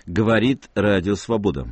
Говорит Радио Свобода.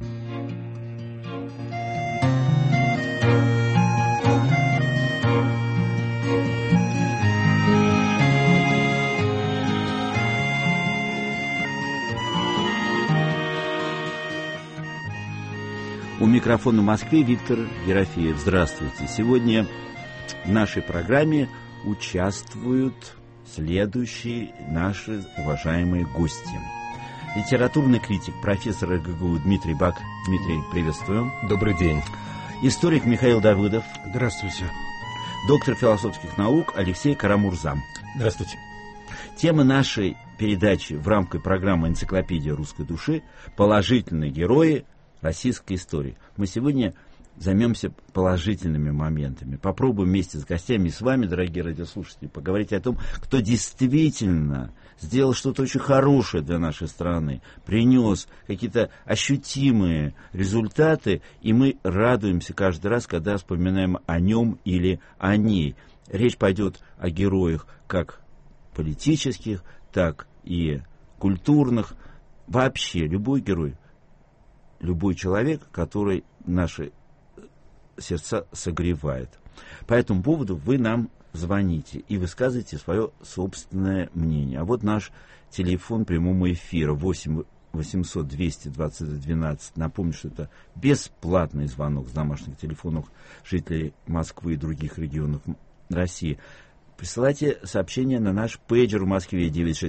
У микрофона в Москве Виктор Ерофеев. Здравствуйте. Сегодня в нашей программе участвуют следующие наши уважаемые гости. Литературный критик, профессор РГГУ Дмитрий Бак. Дмитрий, приветствуем. Добрый день. Историк Михаил Давыдов. Здравствуйте. Доктор философских наук Алексей Карамурза. Здравствуйте. Тема нашей передачи в рамках программы «Энциклопедия русской души» – положительные герои российской истории. Мы сегодня займемся положительными моментами. Попробуем вместе с гостями и с вами, дорогие радиослушатели, поговорить о том, кто действительно сделал что-то очень хорошее для нашей страны, принес какие-то ощутимые результаты, и мы радуемся каждый раз, когда вспоминаем о нем или о ней. Речь пойдет о героях как политических, так и культурных. Вообще, любой герой, любой человек, который наши сердца согревает. По этому поводу вы нам звоните и высказывайте свое собственное мнение. А вот наш телефон прямого эфира 8 800 220 12. Напомню, что это бесплатный звонок с домашних телефонов жителей Москвы и других регионов России. Присылайте сообщение на наш пейджер в Москве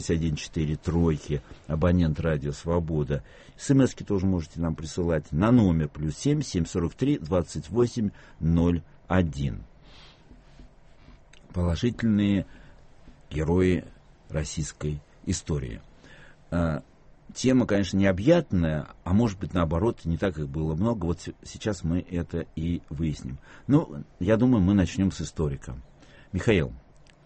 96143, абонент Радио Свобода. СМСки тоже можете нам присылать на номер +7 743 28 01. Положительные герои российской истории. Тема, конечно, необъятная, а может быть, наоборот, не так их было много. Вот сейчас мы это и выясним. Ну, я думаю, мы начнем с историка. Михаил,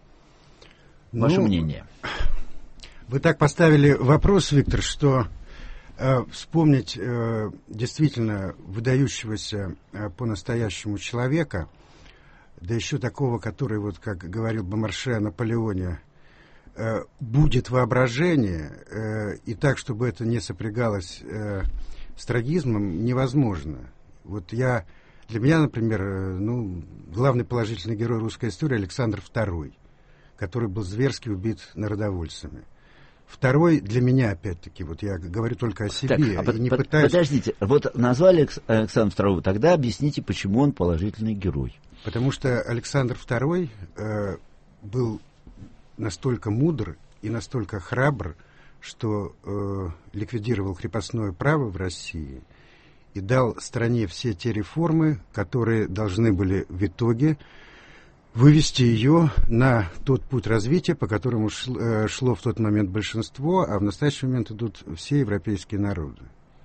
ваше мнение. Вы так поставили вопрос, Виктор, что вспомнить действительно выдающегося по-настоящему человека, да еще такого, который, вот как говорил Бомарше о Наполеоне, будет воображение, и так, чтобы это не сопрягалось с трагизмом, невозможно. Вот для меня, например, главный положительный герой русской истории Александр II, который был зверски убит народовольцами. Второй для меня, опять-таки, вот я говорю только о себе. Подождите, вот назвали Александра II, тогда объясните, почему он положительный герой. Потому что Александр II был настолько мудр и настолько храбр, что ликвидировал крепостное право в России и дал стране все те реформы, которые должны были в итоге вывести ее на тот путь развития, по которому шло в тот момент большинство, а в настоящий момент идут все европейские народы.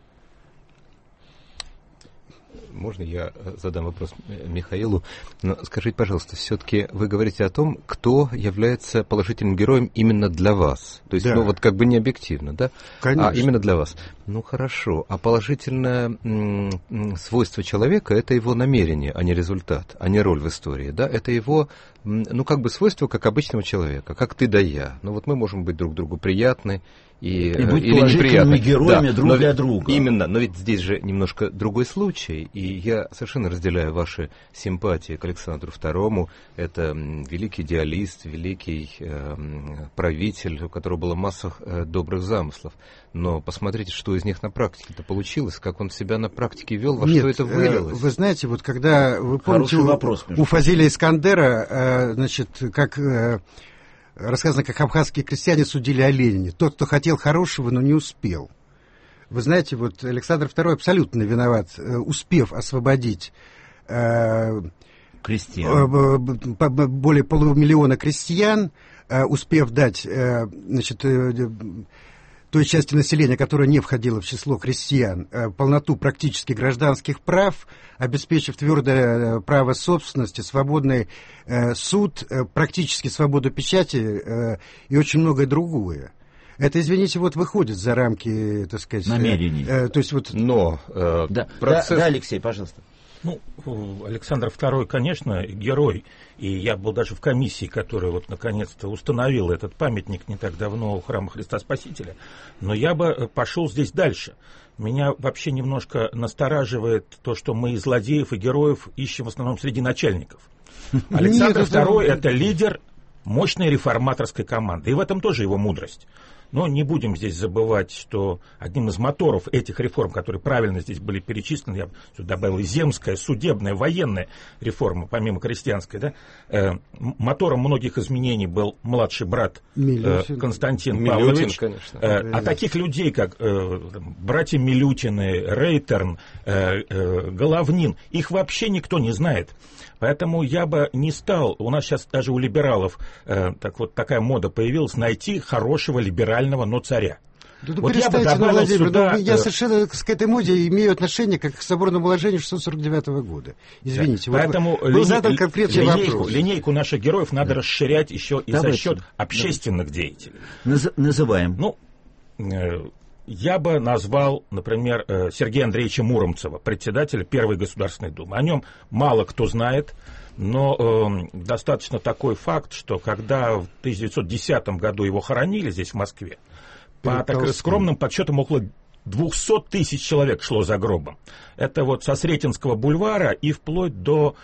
Можно я задам вопрос Михаилу? Но скажите, пожалуйста, все-таки вы говорите о том, кто является положительным героем именно для вас. То есть, да. вот как бы не объективно, да? Конечно. А именно для вас. Ну, хорошо. А положительное свойство человека – это его намерение, а не результат, а не роль в истории, да? Это его, как бы свойство, как обычного человека, как ты да я. Ну, вот мы можем быть друг другу приятны, и быть или положительными героями, да, друг для друга. Именно, но ведь здесь же немножко другой случай, и я совершенно разделяю ваши симпатии к Александру II. Это великий идеалист, великий правитель, у которого была масса добрых замыслов. Но посмотрите, что из них на практике-то получилось, как он себя на практике вел, во что это вылилось. Вы знаете, вот когда, вы помните, у Фазиля Искандера, как рассказано, как абхазские крестьяне судили о Ленине. Тот, кто хотел хорошего, но не успел. Вы знаете, вот Александр II абсолютно виноват, успев освободить крестьян, более 500 000 крестьян, успев дать, той части населения, которая не входила в число крестьян, полноту практически гражданских прав, обеспечив твердое право собственности, свободный суд, практически свободу печати и очень многое другое. Это, извините, вот выходит за рамки, так сказать, намерений. То есть вот... Но процесс... да, Алексей, пожалуйста. Ну, Александр II, конечно, герой. И я был даже в комиссии, которая вот наконец-то установила этот памятник не так давно у храма Христа Спасителя. Но я бы пошел здесь дальше. Меня вообще немножко настораживает то, что мы злодеев и героев ищем в основном среди начальников. Александр II – это лидер мощной реформаторской команды. И в этом тоже его мудрость. Но не будем здесь забывать, что одним из моторов этих реформ, которые правильно здесь были перечислены, я сюда добавил и земская, судебная, военная реформа, помимо крестьянской, да, мотором многих изменений был младший брат Константин Павлович. Конечно. А таких людей, как братья Милютины, Рейтерн, Головнин, их вообще никто не знает. Поэтому я бы не стал, у нас сейчас даже у либералов такая мода появилась, найти хорошего либерального, но царя. Да, вот я бы добавил сюда... Я совершенно к этой моде имею отношение как к соборному уложению 649 года. Извините. Да. Поэтому был задан конкретный вопрос. Линейку наших героев надо расширять еще и за счет общественных деятелей. Называем. Ну, я бы назвал, например, Сергея Андреевича Муромцева, председателя Первой Государственной Думы. О нем мало кто знает, но достаточно такой факт, что когда в 1910 году его хоронили здесь, в Москве, по скромным подсчетам около 200 тысяч человек шло за гробом. Это вот со Сретенского бульвара и вплоть до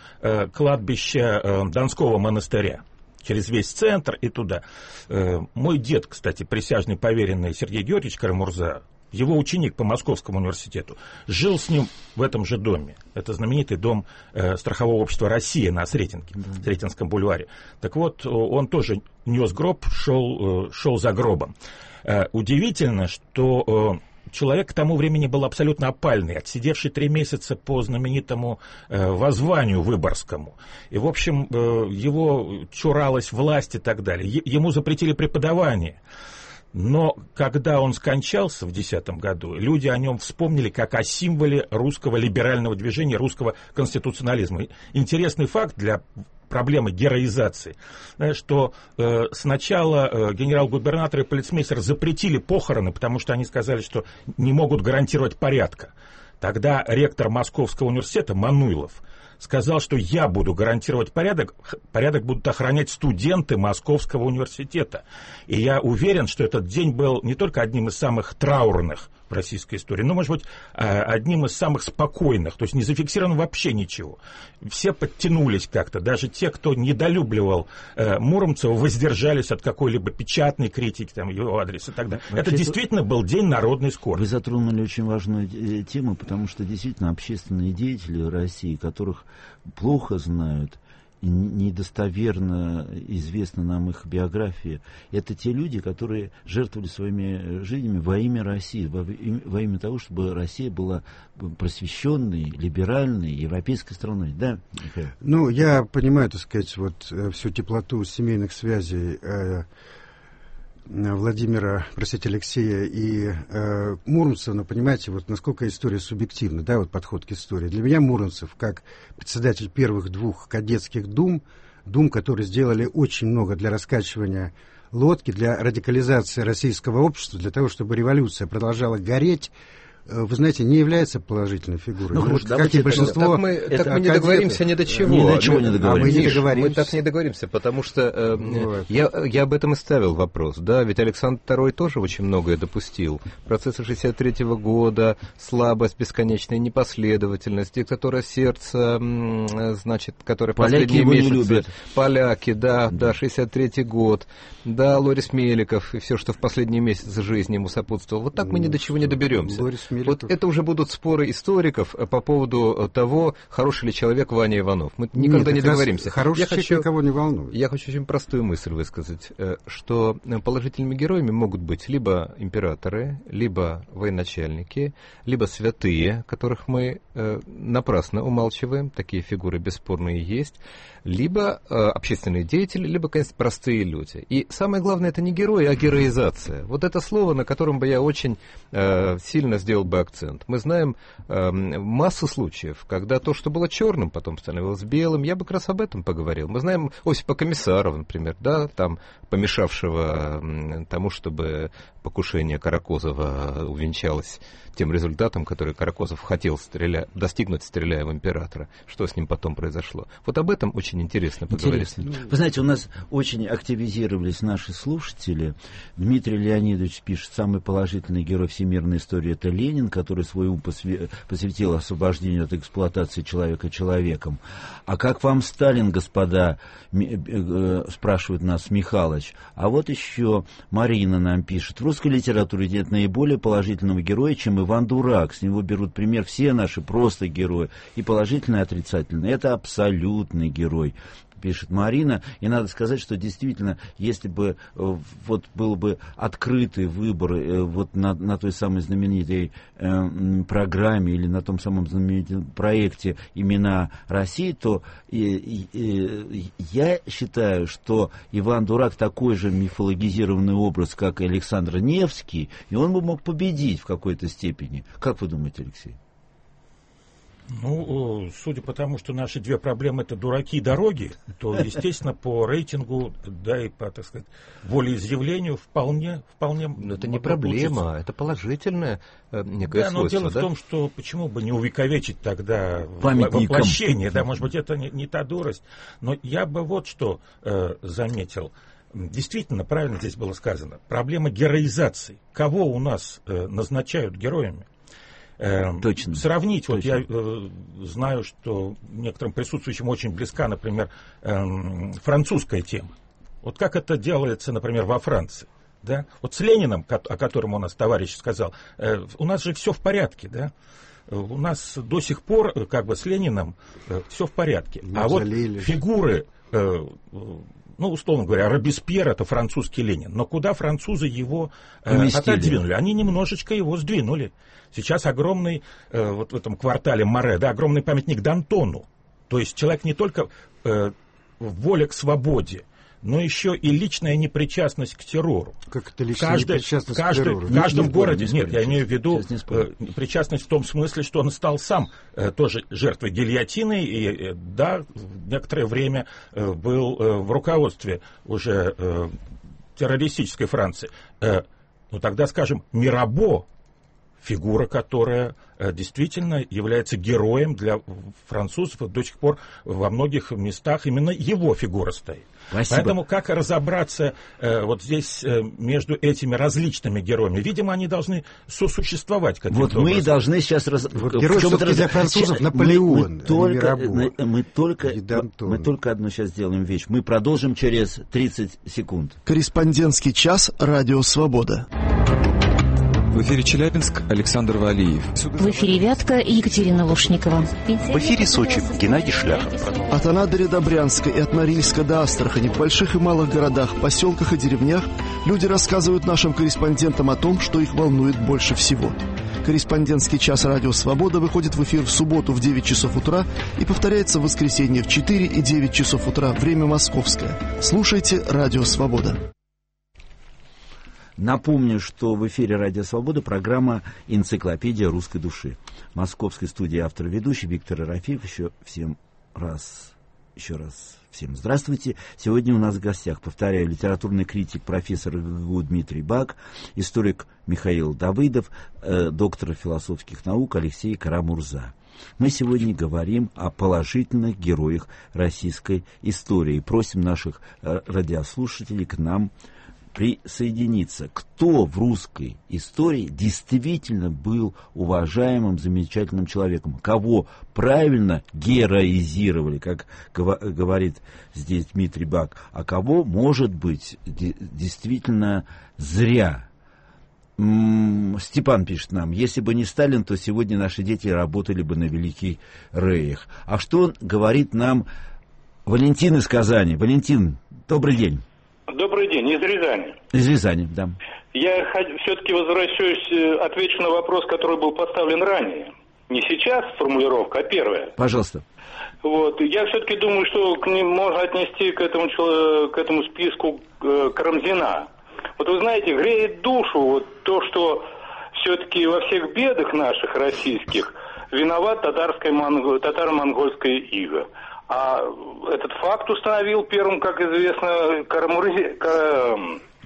кладбища Донского монастыря. Через весь центр и туда. Мой дед, кстати, присяжный поверенный Сергей Георгиевич Карамурза, его ученик по Московскому университету, жил с ним в этом же доме. Это знаменитый дом страхового общества «Россия» на Сретенке, Сретенском бульваре. Так вот, он тоже нес гроб, шел за гробом. Удивительно, что... Человек к тому времени был абсолютно опальный, отсидевший 3 месяца по знаменитому воззванию Выборгскому. И, в общем, его чуралась власть и так далее. Ему запретили преподавание. Но когда он скончался в 2010 году, люди о нем вспомнили как о символе русского либерального движения, русского конституционализма. Интересный факт для проблемы героизации, что сначала генерал-губернатор и полицмейстер запретили похороны, потому что они сказали, что не могут гарантировать порядка. Тогда ректор Московского университета Мануйлов сказал, что я буду гарантировать порядок будут охранять студенты Московского университета. И я уверен, что этот день был не только одним из самых траурных в российской истории, но, может быть, одним из самых спокойных, то есть не зафиксировано вообще ничего. Все подтянулись как-то, даже те, кто недолюбливал Муромцева, воздержались от какой-либо печатной критики, там, его адрес и так далее. Это действительно был день народной скорби. Вы затронули очень важную тему, потому что действительно общественные деятели России, которых плохо знают, недостоверно известна нам их биография. Это те люди, которые жертвовали своими жизнями во имя России, во имя того, чтобы Россия была просвещенной, либеральной, европейской страной. Да, Михаил? Ну, я понимаю, так сказать, вот всю теплоту семейных связей Алексея и Муромцева, но понимаете, вот насколько история субъективна, да, вот подход к истории. Для меня Муромцев, как председатель первых 2 кадетских дум, которые сделали очень много для раскачивания лодки, для радикализации российского общества, для того, чтобы революция продолжала гореть, вы знаете, не является положительной фигурой. Ну, вот, как и большинство... Так мы не договоримся ни до чего. Ни до чего не договоримся. Мы так не договоримся, потому что я об этом и ставил вопрос. Да, ведь Александр II тоже очень многое допустил. Процессы 1963 года, слабость, бесконечная непоследовательность, диктатура сердца, значит, которая последние месяцы... Поляки, да, 1963 год, да, Лорис Меликов и все, что в последние месяцы жизни ему сопутствовало. Вот так мы ни до чего не доберемся. Вот это уже будут споры историков по поводу того, хороший ли человек Ваня Иванов. Мы никогда не договоримся. Хороший человек никого не волнует. Я хочу очень простую мысль высказать, что положительными героями могут быть либо императоры, либо военачальники, либо святые, которых мы напрасно умалчиваем, такие фигуры бесспорные есть, либо общественные деятели, либо, конечно, простые люди. И самое главное, это не герои, а героизация. Вот это слово, на котором бы я очень сильно сделал бы акцент. Мы знаем массу случаев, когда то, что было черным, потом становилось белым. Я бы как раз об этом поговорил. Мы знаем Осипа Комиссарова, например, да, там, помешавшего тому, чтобы покушение Каракозова увенчалось тем результатом, который Каракозов хотел достигнуть, стреляя в императора. Что с ним потом произошло? Вот об этом очень интересно поговорить. Вы знаете, у нас очень активизировались наши слушатели. Дмитрий Леонидович пишет: самый положительный герой всемирной истории — это Ленин, который свой ум посвятил освобождению от эксплуатации человека человеком. А как вам Сталин, господа, спрашивает нас Михалыч. А вот еще Марина нам пишет: в русской литературе нет наиболее положительного героя, чем Иван Дурак. С него берут пример все наши просто герои. И положительный, и отрицательный. Это абсолютный герой, пишет Марина. И надо сказать, что действительно, если бы вот был бы открытый выбор вот на той самой знаменитой программе или на том самом знаменитом проекте «Имена России», то я считаю, что Иван Дурак такой же мифологизированный образ, как и Александр Невский, и он бы мог победить в какой-то степени. Как вы думаете, Алексей? Ну, судя по тому, что наши две проблемы — это дураки и дороги, то, естественно, по рейтингу, да и по, так сказать, волеизъявлению вполне. Но это не проблема, это положительное некое свойство. Но дело в том, что почему бы не увековечить тогда воплощение, да, может быть, это не та дурость. Но я бы вот что заметил. Действительно, правильно здесь было сказано. Проблема героизации. Кого у нас назначают героями? Точно. Сравнить, Точно. Вот я знаю, что некоторым присутствующим очень близка, например, французская тема. Вот как это делается, например, во Франции. Да? Вот с Лениным, о котором у нас товарищ сказал, у нас же все в порядке, да? У нас до сих пор как бы с Лениным все в порядке. А вот фигуры, ну, условно говоря, Робеспьер — это французский Ленин. Но куда французы его отодвинули? Они немножечко его сдвинули. Сейчас огромный, вот в этом квартале Море, да, огромный памятник Д'Антону. То есть человек не только воля к свободе, но еще и личная непричастность к террору. Как это личная непричастность к террору? В каждом городе, нет, я имею в виду причастность в том смысле, что он стал сам тоже жертвой гильотины и, да, некоторое время был в руководстве уже террористической Франции. Ну тогда, скажем, Мирабо, фигура, которая действительно является героем для французов, до сих пор во многих местах именно его фигура стоит. Спасибо. Поэтому как разобраться вот здесь между этими различными героями? Видимо, они должны сосуществовать каким-то образом. Вот мы должны сейчас... Вот герой все-таки для французов Наполеон, мы только одну сейчас сделаем вещь. Мы продолжим через 30 секунд. Корреспондентский час «Радио Свобода». В эфире Челябинск, Александр Валиев. В эфире Вятка, Екатерина Лушникова. В эфире Сочи, Геннадий Шляхов. От Анадыря до Брянска и от Норильска до Астрахани, в больших и малых городах, поселках и деревнях люди рассказывают нашим корреспондентам о том, что их волнует больше всего. Корреспондентский час «Радио Свобода» выходит в эфир в субботу в 9 часов утра и повторяется в воскресенье в 4 и 9 часов утра, время московское. Слушайте «Радио Свобода». Напомню, что в эфире «Радио Свобода» программа «Энциклопедия русской души». В московской студии автор-ведущий Виктор Ерофеев. Еще раз всем здравствуйте. Сегодня у нас в гостях, повторяю, литературный критик, профессор ГГУ Дмитрий Бак, историк Михаил Давыдов, доктор философских наук Алексей Карамурза. Мы сегодня говорим о положительных героях российской истории. Просим наших радиослушателей к нам присоединиться. Кто в русской истории действительно был уважаемым, замечательным человеком? Кого правильно героизировали, как говорит здесь Дмитрий Бак, а кого, может быть, действительно зря? Степан пишет нам: если бы не Сталин, то сегодня наши дети работали бы на Великий Рейх. А что говорит нам Валентин из Казани? Валентин, добрый день. Добрый день, из Рязани. Из Рязани, да. Я все-таки возвращаюсь, отвечу на вопрос, который был поставлен ранее. Не сейчас формулировка, а первая. Пожалуйста. Вот. Я все-таки думаю, что к ним можно отнести к этому списку Карамзина. Вот вы знаете, греет душу вот то, что все-таки во всех бедах наших российских виноват татаро-монгольская ига. А этот факт установил первым, как известно,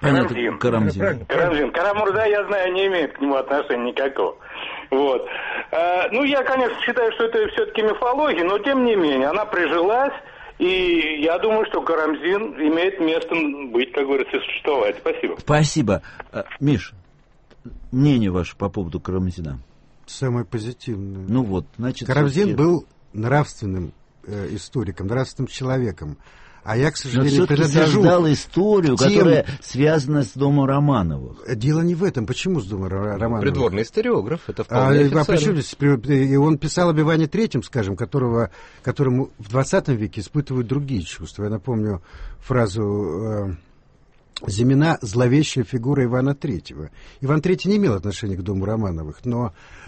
Карамзин. Карамурза, я знаю, не имеет к нему отношения никакого. Вот. Ну, я, конечно, считаю, что это все-таки мифология, но тем не менее, она прижилась, и я думаю, что Карамзин имеет место быть, как говорится, существовать. Спасибо. Спасибо. Миш, мнение ваше по поводу Карамзина? Самое позитивное. Ну вот, значит... Карамзин был нравственным историком, нравственным человеком. А я, к сожалению, создал историю, которая связана с домом Романовых. Дело не в этом. Почему с домом Романовых? Придворный историограф, это вполне официально. И он писал об Иване Третьем, скажем, которому в 20 веке испытывают другие чувства. Я напомню фразу Зимина «Зловещая фигура Ивана Третьего». Иван Третий не имел отношения к дому Романовых, но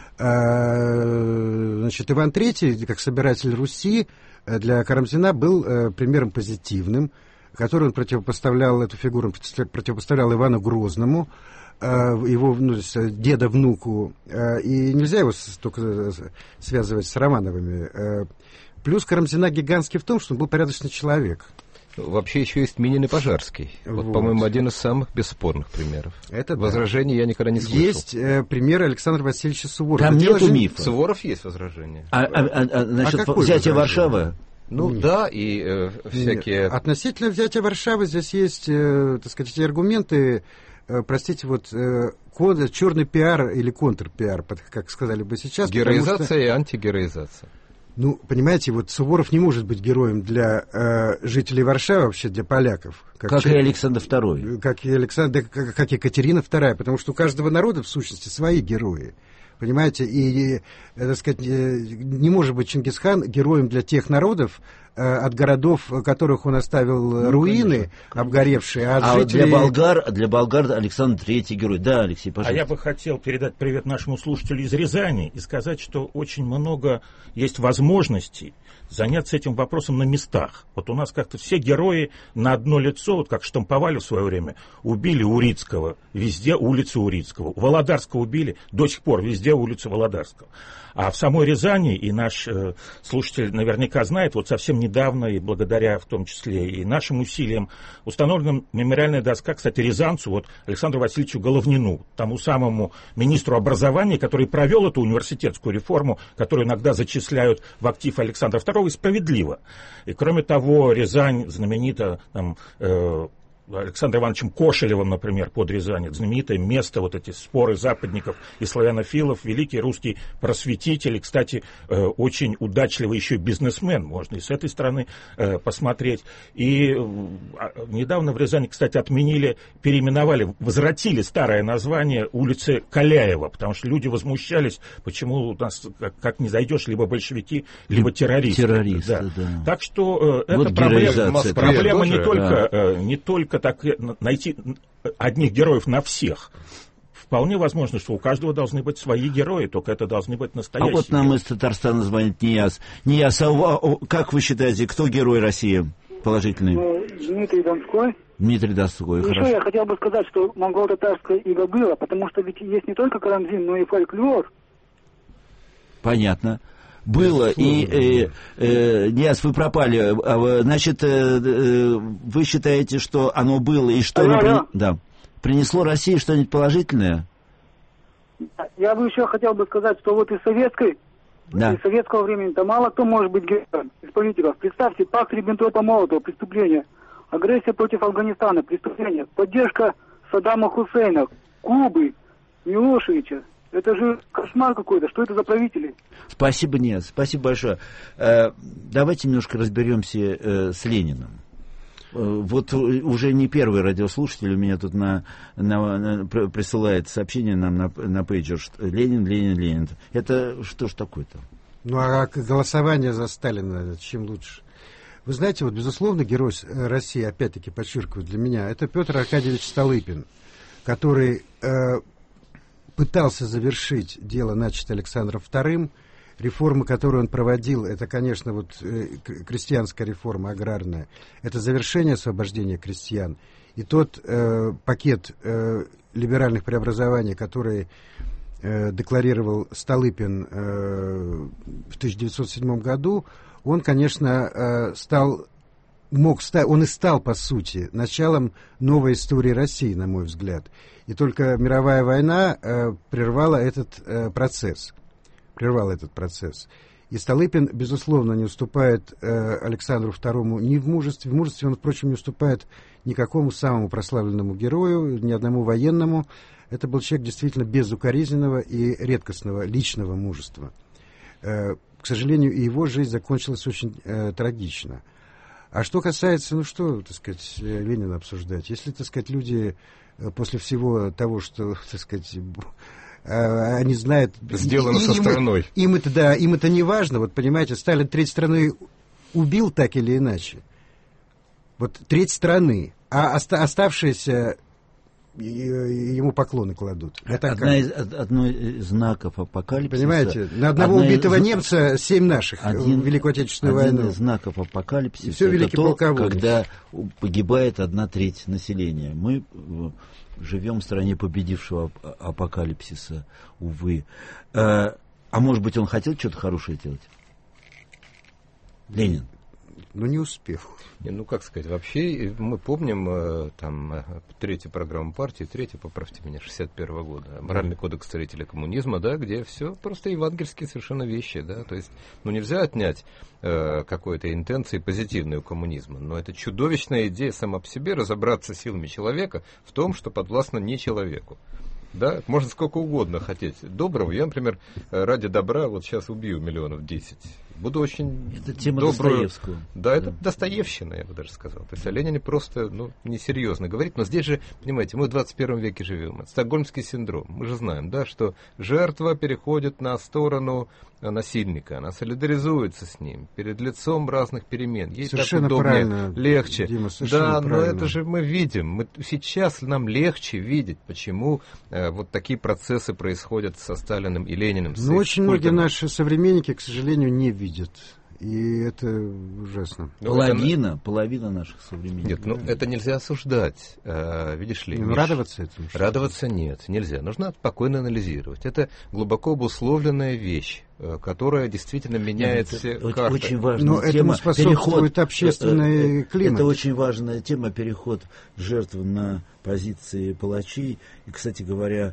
значит, Иван Третий, как собиратель Руси, для Карамзина был примером позитивным, который он противопоставлял, эту фигуру противопоставлял Ивану Грозному, его деда-внуку, и нельзя его только связывать с Романовыми. Плюс Карамзина гигантский в том, что он был порядочный человек. Вообще еще есть Минин и Пожарский. Вот, по-моему, один из самых бесспорных примеров. Это возражений я никогда не слышал. Есть пример Александра Васильевича Суворова. Там нету мифа. Суворов есть возражение. Значит, взятие Варшавы? Ну да, и всякие... Относительно взятия Варшавы здесь есть, так сказать, аргументы, простите, вот черный пиар или контрпиар, как сказали бы сейчас. Героизация и антигероизация. Ну, понимаете, вот Суворов не может быть героем для жителей Варшавы, вообще для поляков. Как и Александр II. Как Екатерина II, потому что у каждого народа, в сущности, свои герои. Понимаете, и, так сказать, не может быть Чингисхан героем для тех народов, от городов, которых он оставил руины, конечно, обгоревшие. А жителей... для болгар Александр III герой. Да, Алексей, пожалуйста. А я бы хотел передать привет нашему слушателю из Рязани и сказать, что очень много есть возможностей заняться этим вопросом на местах. Вот у нас как-то все герои на одно лицо, вот как штамповали в свое время, убили Урицкого, везде улица Урицкого. Володарского убили, до сих пор везде улица Володарского. А в самой Рязани, и наш слушатель наверняка знает, вот совсем недавно, и благодаря в том числе и нашим усилиям, установлена мемориальная доска, кстати, рязанцу, вот Александру Васильевичу Головнину, тому самому министру образования, который провел эту университетскую реформу, которую иногда зачисляют в актив Александра II, и справедливо. И кроме того, Рязань знаменита там, Александром Ивановичем Кошелевым, например, под Рязань, знаменитое место, вот эти споры западников и славянофилов, великий русский просветитель, и, кстати, очень удачливый еще бизнесмен, можно и с этой стороны посмотреть. И недавно в Рязани, кстати, переименовали, возвратили старое название улицы Каляева, потому что люди возмущались, почему у нас как не зайдешь, либо большевики, либо террористы. Да. Так что это вот проблема не только так найти одних героев на всех. Вполне возможно, что у каждого должны быть свои герои, только это должны быть настоящие. А вот нам из Татарстана звонит Нияз. Нияз, как вы считаете, кто герой России положительный? Дмитрий Донской. Дмитрий Донской, хорошо. Еще я хотел бы сказать, что монголо-татарское иго было, потому что ведь есть не только Карамзин, но и фольклор. Понятно. Было, и Нияз, вы пропали. Значит, вы считаете, что оно было, и что оно принесло России что-нибудь положительное? Я бы еще хотел бы сказать, что вот из советского времени-то мало кто может быть героем из политиков. Представьте, пакт Риббентропа-Молотова, преступление, агрессия против Афганистана, преступление, поддержка Саддама Хусейна, Кубы, Милошевича. Это же кошмар какой-то. Что это за правители? Спасибо, нет. Спасибо большое. Давайте немножко разберемся с Лениным. Вот уже не первый радиослушатель у меня тут присылает сообщение нам на пейджер. Ленин. Это что ж такое-то? Ну, а голосование за Сталина чем лучше? Вы знаете, вот, безусловно, герой России, опять-таки, подчеркиваю для меня, это Петр Аркадьевич Столыпин, который... пытался завершить дело, начатое Александром II. Реформы, которые он проводил, это, конечно, вот крестьянская реформа аграрная, это завершение освобождения крестьян. И тот пакет либеральных преобразований, который декларировал Столыпин в 1907 году, он, конечно, стал он и стал, по сути, началом новой истории России, на мой взгляд. И только мировая война прервала этот процесс. И Столыпин, безусловно, не уступает Александру II ни в мужестве. В мужестве он, впрочем, не уступает никакому самому прославленному герою, ни одному военному. Это был человек действительно безукоризненного и редкостного личного мужества. К сожалению, и его жизнь закончилась очень трагично. А что касается, Ленина обсуждать? Если, люди после всего того, что, они знают... Сделано со стороной. Им это не важно. Вот, понимаете, Сталин треть страны убил так или иначе. Вот треть страны. А оставшиеся ему поклоны кладут. Одно из знаков апокалипсиса... Понимаете, на одного убитого немца 7 наших в Великую Отечественную войну. Один из знаков апокалипсиса это то, когда погибает 1/3 населения. Мы живем в стране победившего апокалипсиса, увы. А может быть, он хотел что-то хорошее делать? Ленин. Но не успел. Вообще, мы помним, третью программу партии, поправьте меня, 61-го года, моральный кодекс строителя коммунизма, да, где все просто евангельские совершенно вещи, да, то есть, нельзя отнять какой-то интенции позитивной у коммунизма, но это чудовищная идея сама по себе разобраться силами человека в том, что подвластно не человеку. Да, можно сколько угодно хотеть доброго. Я, например, ради добра сейчас убью 10 миллионов. Буду очень это тема добрую... Достоевского. Да, это Достоевщина, я бы даже сказал. То есть о Ленине просто несерьезно говорить. Но здесь же, понимаете, мы в 21 веке живем. Это стокгольмский синдром. Мы же знаем, да, что жертва переходит на сторону насильника. Она солидаризуется с ним перед лицом разных перемен. Ей совершенно так удобнее, правильно, легче. Дима, да, правильно. Но это же мы видим. Сейчас нам легче видеть, почему вот такие процессы происходят со Сталиным и Лениным. Очень многие наши современники, к сожалению, не видят. И это ужасно. Половина наших современников. Нет, это нельзя осуждать. Видишь ли, радоваться этому? Радоваться нет, нельзя. Нужно спокойно анализировать. Это глубоко обусловленная вещь, которая действительно меняет все карты. Очень важная тема. Способствует общественный климат. Это очень важная тема, переход жертв на позиции палачей. И, кстати говоря,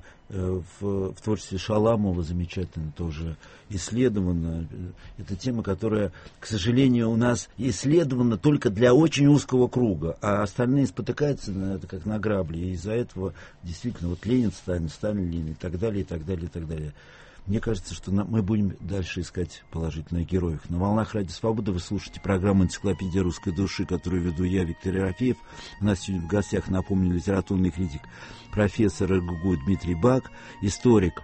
в творчестве Шаламова замечательно тоже исследована. Это тема, которая, к сожалению, у нас исследована только для очень узкого круга, а остальные спотыкаются на это как на грабли. И из-за этого действительно Ленин, Сталин, Ленин и так далее, и так далее, и так далее. Мне кажется, что мы будем дальше искать положительных героев. На волнах Радио Свобода вы слушаете программу «Энциклопедия русской души», которую веду я, Виктор Ерофеев. У нас сегодня в гостях, напомню, литературный критик, профессор РГГУ Дмитрий Бак, историк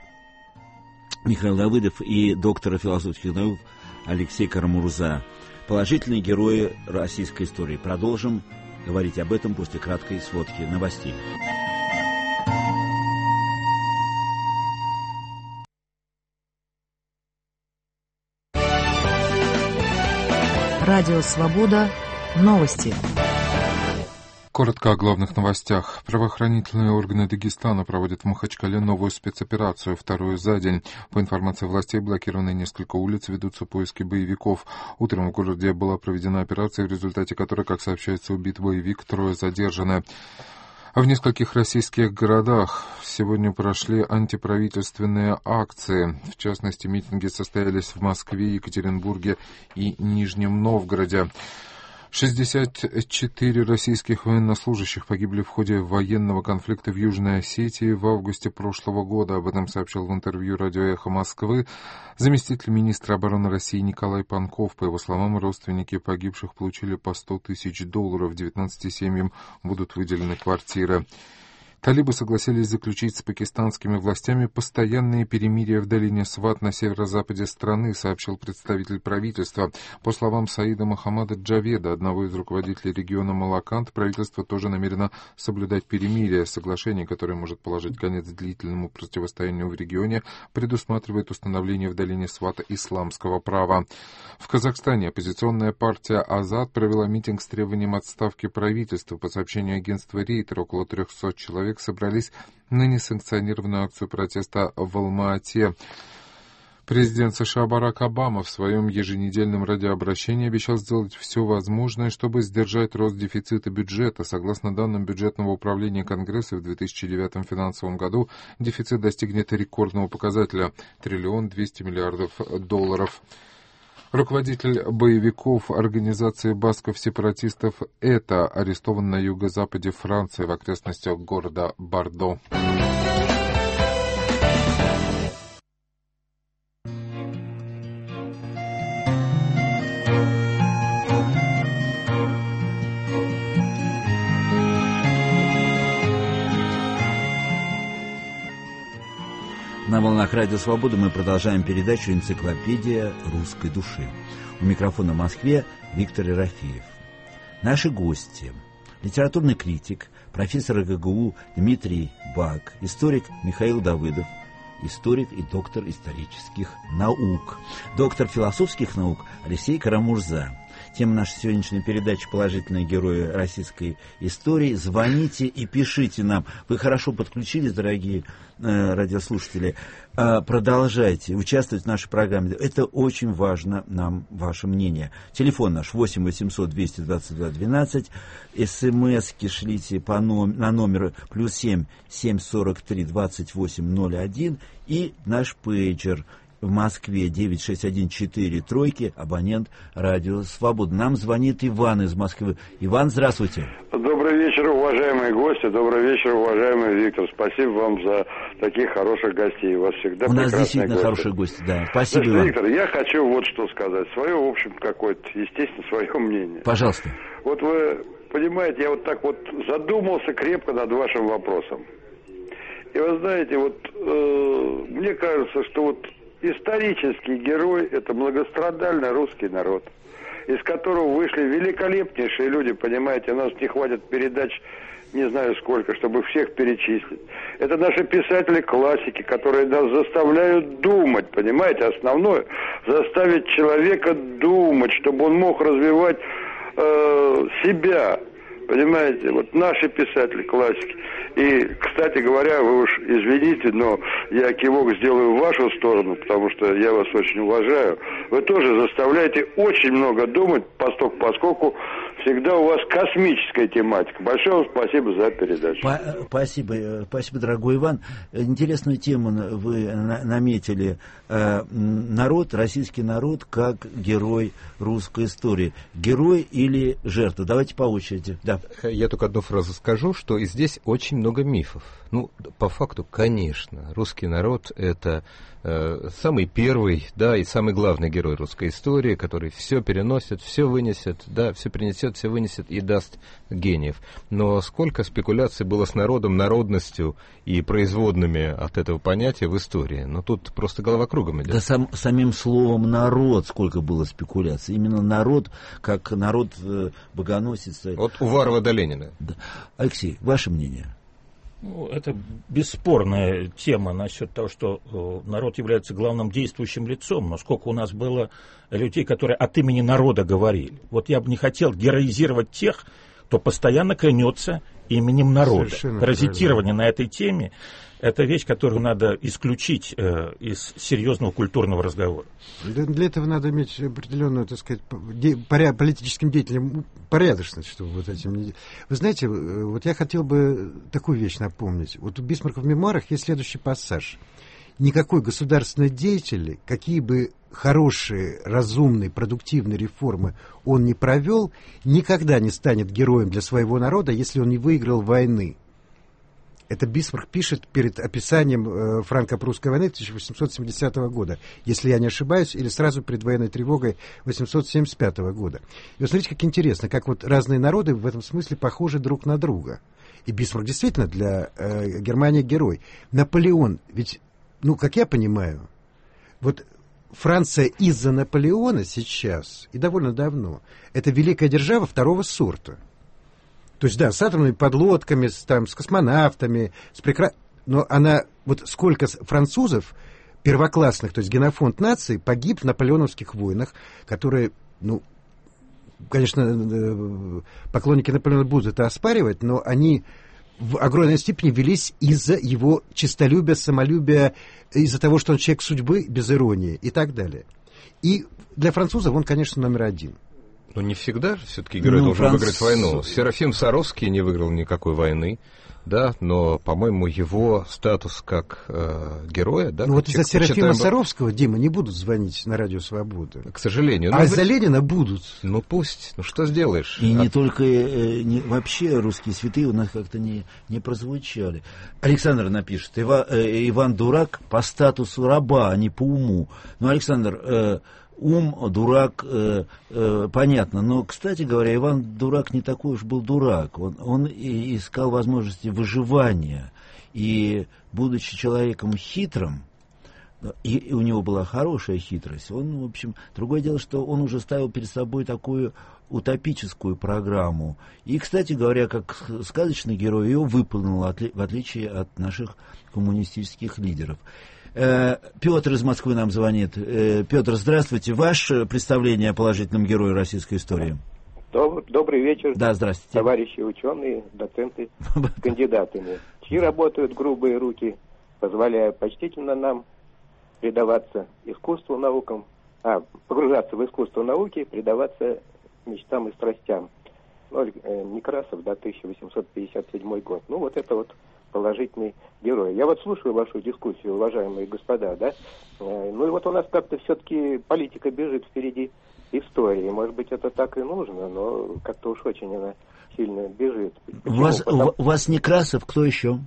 Михаил Давыдов и доктор философских наук Алексей Карамурза. Положительные герои российской истории. Продолжим говорить об этом после краткой сводки новостей. Радио «Свобода». Новости. Коротко о главных новостях. Правоохранительные органы Дагестана проводят в Махачкале новую спецоперацию, вторую за день. По информации властей, блокированы несколько улиц, ведутся поиски боевиков. Утром в городе была проведена операция, в результате которой, как сообщается, убит боевик, 3 задержаны. В нескольких российских городах сегодня прошли антиправительственные акции. В частности, митинги состоялись в Москве, Екатеринбурге и Нижнем Новгороде. 64 российских военнослужащих погибли в ходе военного конфликта в Южной Осетии в августе прошлого года. Об этом сообщил в интервью радио «Эхо Москвы» заместитель министра обороны России Николай Панков. По его словам, родственники погибших получили по $100 тысяч. 19 семьям будут выделены квартиры. Талибы согласились заключить с пакистанскими властями постоянные перемирия в долине Сват на северо-западе страны, сообщил представитель правительства. По словам Саида Мохаммада Джаведа, одного из руководителей региона Малаканд, правительство тоже намерено соблюдать перемирие. Соглашение, которое может положить конец длительному противостоянию в регионе, предусматривает установление в долине Свата исламского права. В Казахстане оппозиционная партия «Азад» провела митинг с требованием отставки правительства. По сообщению агентства «Рейтер», около 300 человек собрались на несанкционированную акцию протеста в Алма-Ате. Президент США Барак Обама в своем еженедельном радиообращении обещал сделать все возможное, чтобы сдержать рост дефицита бюджета. Согласно данным бюджетного управления Конгресса, в 2009 финансовом году дефицит достигнет рекордного показателя – $1 200 миллиардов. Руководитель боевиков организации басков-сепаратистов «ЭТА» арестован на юго-западе Франции в окрестностях города Бордо. На волнах Радио Свобода мы продолжаем передачу «Энциклопедия русской души». У микрофона в Москве Виктор Ерофеев. Наши гости. Литературный критик, профессор ГГУ Дмитрий Бак, историк Михаил Давыдов, историк и доктор исторических наук, доктор философских наук Алексей Карамурза. Тема нашей сегодняшней передачи «Положительные герои российской истории». Звоните и пишите нам. Вы хорошо подключились, дорогие радиослушатели. Продолжайте участвовать в нашей программе. Это очень важно нам, ваше мнение. Телефон наш 8 800 222 12. СМС-ки шлите на номер +7 743 2801. И наш пейджер в Москве 96143, абонент Радио Свобода. Нам звонит Иван из Москвы. Иван, здравствуйте. Добрый вечер, уважаемые гости. Добрый вечер, уважаемый Виктор. Спасибо вам за таких хороших гостей. У вас всегда у нас действительно гости. Хорошие гости, да. Спасибо, Значит, Иван. Виктор, я хочу вот что сказать. Свое, в общем, какое-то, естественно, свое мнение. Пожалуйста. Вот вы понимаете, я вот так вот задумался крепко над вашим вопросом. И вы знаете, вот мне кажется, что вот исторический герой – это многострадальный русский народ, из которого вышли великолепнейшие люди, понимаете, у нас не хватит передач, не знаю сколько, чтобы всех перечислить. Это наши писатели-классики, которые нас заставляют думать, понимаете, основное – заставить человека думать, чтобы он мог развивать себя. Понимаете, вот наши писатели-классики. И, кстати говоря, вы уж извините, но я кивок сделаю в вашу сторону, потому что я вас очень уважаю. Вы тоже заставляете очень много думать, поскольку всегда у вас космическая тематика. Большое вам спасибо за передачу. Спасибо, дорогой Иван. Интересную тему вы наметили. Народ, российский народ, как герой русской истории. Герой или жертва? Давайте по очереди. Да. Я только одну фразу скажу, что и здесь очень много мифов. Ну, по факту, конечно, русский народ — это самый первый, да, и самый главный герой русской истории, который все переносит, все вынесет, да, все принесет, все вынесет и даст гениев. Но сколько спекуляций было с народом, народностью и производными от этого понятия в истории? Но тут просто голова кругом идет. Да самим словом «народ» сколько было спекуляций. Именно народ, как народ богоносец. Вот Уварова до Ленина. Да. Алексей, ваше мнение? Ну, это бесспорная тема насчет того, что народ является главным действующим лицом, но сколько у нас было людей, которые от имени народа говорили. Вот я бы не хотел героизировать тех, кто постоянно клянется именем народа. Совершенно паразитирование правильно. На этой теме – это вещь, которую надо исключить из серьезного культурного разговора. Для этого надо иметь определенную, так сказать, политическим деятелям порядочность, чтобы вот этим не... Вы знаете, вот я хотел бы такую вещь напомнить. Вот у Бисмарка в мемуарах есть следующий пассаж. Никакой государственный деятель, какие бы хорошие, разумные, продуктивные реформы он не провел, никогда не станет героем для своего народа, если он не выиграл войны. Это Бисмарк пишет перед описанием франко-прусской войны 1870 года, если я не ошибаюсь, или сразу перед военной тревогой 1875 года. И вот смотрите, как интересно, как вот разные народы в этом смысле похожи друг на друга. И Бисмарк действительно для Германии герой. Наполеон, ведь, ну, как я понимаю, вот Франция из-за Наполеона сейчас, и довольно давно, это великая держава второго сорта. То есть, да, с атомными подлодками, с космонавтами, но она, вот сколько французов первоклассных, то есть генофонд нации, погиб в наполеоновских войнах, которые, ну, конечно, поклонники Наполеона будут это оспаривать, но они в огромной степени велись из-за его честолюбия, самолюбия, из-за того, что он человек судьбы, без иронии и так далее. И для французов он, конечно, номер один. Но не всегда все-таки герой должен выиграть войну. Серафим Саровский не выиграл никакой войны, да, но, по-моему, его статус как героя... Да, ну вот из-за Серафима Саровского, Дима, не будут звонить на Радио Свобода. К сожалению. А из-за Ленина будут. Ну пусть, ну что сделаешь. И не только, вообще русские святые у нас как-то не прозвучали. Александр напишет, Иван дурак по статусу раба, а не по уму. Ну, Александр... Ум, дурак, понятно. Но, кстати говоря, Иван Дурак не такой уж был дурак. Он искал возможности выживания. И, будучи человеком хитрым, и у него была хорошая хитрость, он, в общем... Другое дело, что он уже ставил перед собой такую утопическую программу. И, кстати говоря, как сказочный герой, ее выполнил, в отличие от наших коммунистических лидеров. Петр из Москвы нам звонит. Петр, здравствуйте. Ваше представление о положительном герое российской истории? Добрый вечер. Да, здравствуйте. Товарищи ученые, доценты с кандидатами, чьи работают грубые руки, позволяя почтительно нам предаваться искусству, наукам, погружаться в искусство науки, предаваться мечтам и страстям. Некрасов, 1857 год. Ну, вот это вот положительный герой. Я вот слушаю вашу дискуссию, уважаемые господа, да? Ну и вот у нас как-то все-таки политика бежит впереди истории. Может быть, это так и нужно, но как-то уж очень она сильно бежит. У вас Некрасов, кто еще?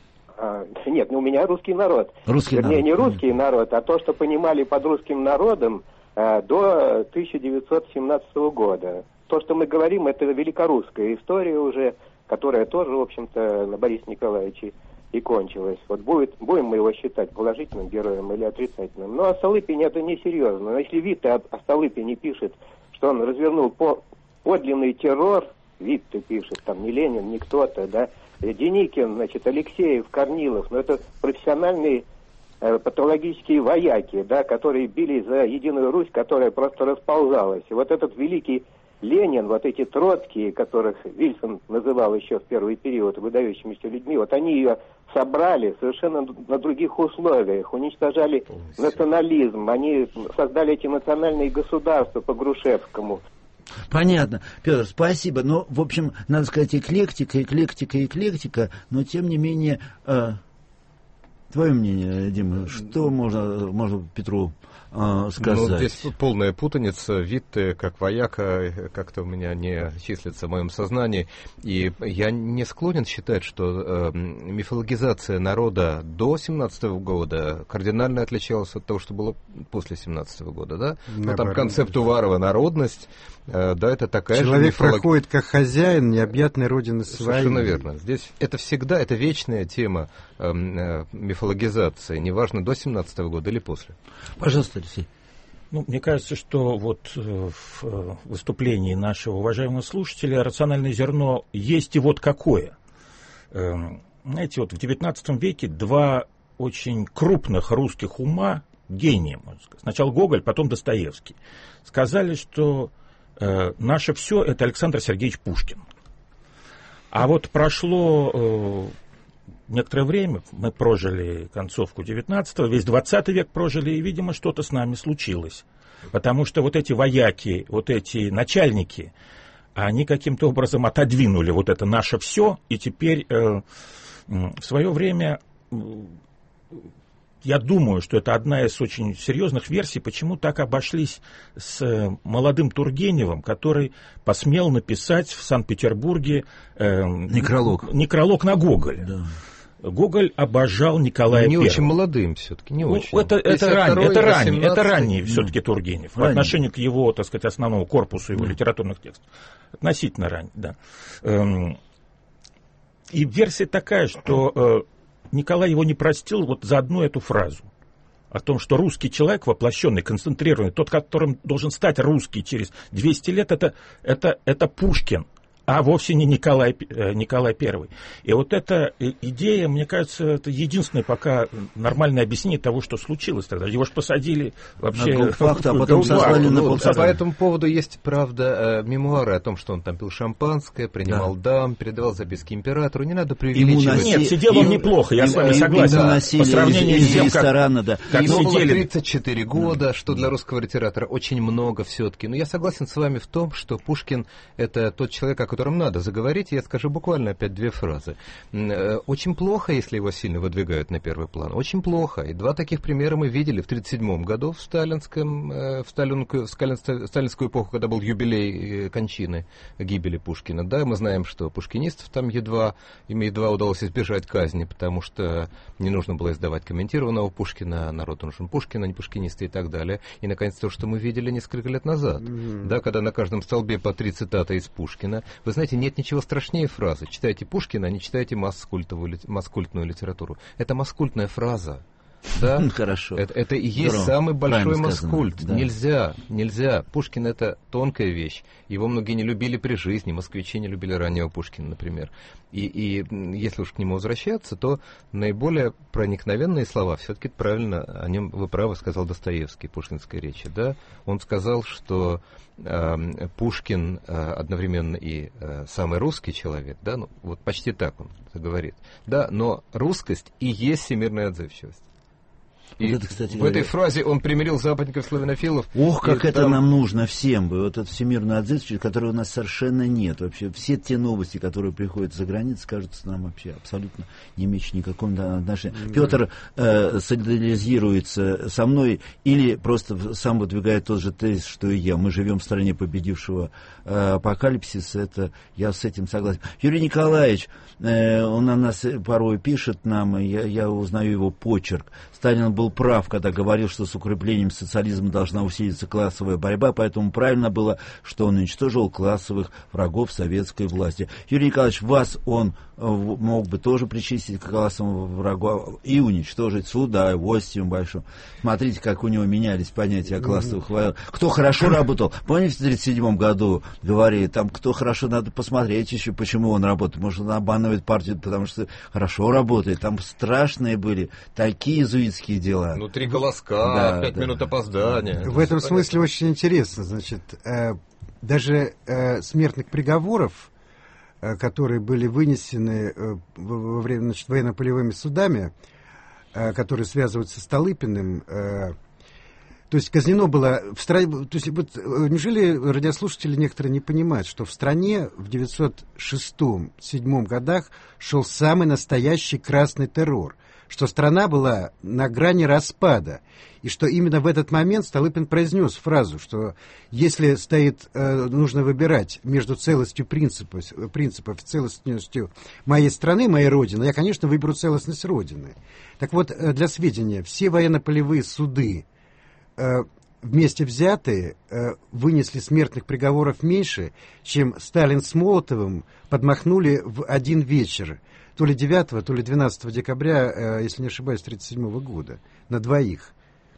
Нет, у меня русский народ. Не русский народ, а то, что понимали под русским народом до 1917 года. То, что мы говорим, это великорусская история уже, которая тоже, в общем-то, на Борисе Николаевиче и кончилась. Вот будем мы его считать положительным героем или отрицательным. Ну, а Столыпин это несерьезно. Но если Витте о Столыпине пишет, что он развернул подлинный террор, Витте пишет, там не Ленин, не кто-то, да, Деникин, значит, Алексеев, Корнилов, но это профессиональные патологические вояки, да, которые били за Единую Русь, которая просто расползалась. И вот этот великий Ленин, вот эти Троцкие, которых Вильсон называл еще в первый период выдающимися людьми, вот они ее собрали совершенно на других условиях, уничтожали национализм, они создали эти национальные государства по Грушевскому. Понятно. Петр, спасибо. Но, в общем, надо сказать, эклектика, но, тем не менее, твое мнение, Дима, что можно Петру сказать? Ну, здесь полная путаница. Витте, как вояка, как-то у меня не числится в моем сознании. И я не склонен считать, что мифологизация народа до 17 года кардинально отличалась от того, что было после 17 года. Да? Ну, там концепт Уварова «народность». Да, это такая человек проходит как хозяин необъятной родины своей. Совершенно верно. Здесь это всегда, это вечная тема мифологизации, неважно, до 17 года или после. Пожалуйста, Алексей. Ну, мне кажется, что вот в выступлении нашего уважаемого слушателя рациональное зерно есть и вот какое. Знаете, вот в XIX веке два очень крупных русских ума, гения, можно сказать, сначала Гоголь, потом Достоевский, сказали, что наше все — это Александр Сергеевич Пушкин. А вот прошло некоторое время, мы прожили концовку 19-го, весь 20 век прожили, и, видимо, что-то с нами случилось. Потому что вот эти вояки, вот эти начальники, они каким-то образом отодвинули вот это наше все, и теперь в свое время... Я думаю, что это одна из очень серьезных версий, почему так обошлись с молодым Тургеневым, который посмел написать в Санкт-Петербурге некролог на Гоголя. Да. Гоголь обожал Николая I. Не очень молодым все-таки, не очень. Это ранний все-таки Тургенев. По отношению к его, так сказать, основному корпусу его литературных текстов. Относительно ранний, да. И версия такая, что... Николай его не простил вот за одну эту фразу о том, что русский человек, воплощенный, концентрированный, тот, которым должен стать русский через 200 лет, это Пушкин. а вовсе не Николай I. И вот эта идея, мне кажется, это единственное пока нормальное объяснение того, что случилось тогда. Его же посадили вообще... А потом сослали на полтора. По этому поводу есть, правда, мемуары о том, что он там пил шампанское, принимал дам, передавал записки императору. Не надо преувеличивать. Нет, сидел он неплохо, я с вами согласен. По сравнению с тем, как ему было сидели... 34 года, что для русского литератора очень много все-таки. Но я согласен с вами в том, что Пушкин — это тот человек, о котором надо заговорить. Я скажу буквально опять 2 фразы. Очень плохо, если его сильно выдвигают на первый план. Очень плохо. И 2 таких примера мы видели в 1937 году в сталинскую эпоху, когда был юбилей кончины, гибели Пушкина. Да, мы знаем, что пушкинистов там им едва удалось избежать казни, потому что не нужно было издавать комментированного Пушкина, народу нужен Пушкин, а не пушкинисты и так далее. И, наконец, то, что мы видели несколько лет назад, да, когда на каждом столбе по 3 цитаты из Пушкина. Вы знаете, нет ничего страшнее фразы. Читайте Пушкина, а не читайте маскультную литературу. Это маскультная фраза. Да? Хорошо. Это и есть самый большой маскульт. Да. Нельзя. Пушкин — это тонкая вещь. Его многие не любили при жизни. Москвичи не любили раннего Пушкина, например. И если уж к нему возвращаться, то наиболее проникновенные слова, все-таки правильно, о нем, вы правы, сказал Достоевский в пушкинской речи. Да? Он сказал, что Пушкин одновременно и самый русский человек, да, ну, вот почти так он говорит. Да, но русскость и есть всемирная отзывчивость. И вот это, кстати, в этой фразе он примирил западников, славянофилов. Ох, как это нам нужно всем бы. Вот эту всемирную отзывчивость, которой у нас совершенно нет. Вообще все те новости, которые приходят за границу, кажутся нам вообще абсолютно не имеющими никакого отношения. Петр солидаризируется со мной или просто сам выдвигает тот же тезис, что и я. Мы живем в стране победившего апокалипсиса. Это я с этим согласен. Юрий Николаевич, он на нас порой пишет нам, я узнаю его почерк. Сталин был прав, когда говорил, что с укреплением социализма должна усилиться классовая борьба, поэтому правильно было, что он уничтожил классовых врагов советской власти. Юрий Николаевич, вас он мог бы тоже причислить к классовому врагу и уничтожить с удовольствием большим. Смотрите, как у него менялись понятия о классовых врагах. Кто хорошо работал, помните, в 1937 году говорили, там, кто хорошо, надо посмотреть еще, почему он работает. Может, он обманывает партию, потому что хорошо работает. Там страшные были такие иезуитские дела. Ну, 3 колоска, 5 минут опоздания. В этом смысле очень интересно. Значит, даже смертных приговоров, которые были вынесены во время, значит, военно-полевыми судами, которые связываются с Столыпиным, то есть казнено было в стране. То есть, вот, неужели радиослушатели некоторые не понимают, что в стране в 1906-1907 годах шел самый настоящий красный террор, что страна была на грани распада, и что именно в этот момент Столыпин произнес фразу, что если нужно выбирать между целостью принципов и целостностью моей страны, моей Родины, я, конечно, выберу целостность Родины. Так вот, для сведения, все военно-полевые суды вместе взятые вынесли смертных приговоров меньше, чем Сталин с Молотовым подмахнули в один вечер, то ли 9, то ли 12 декабря, если не ошибаюсь, 1937 года, на двоих.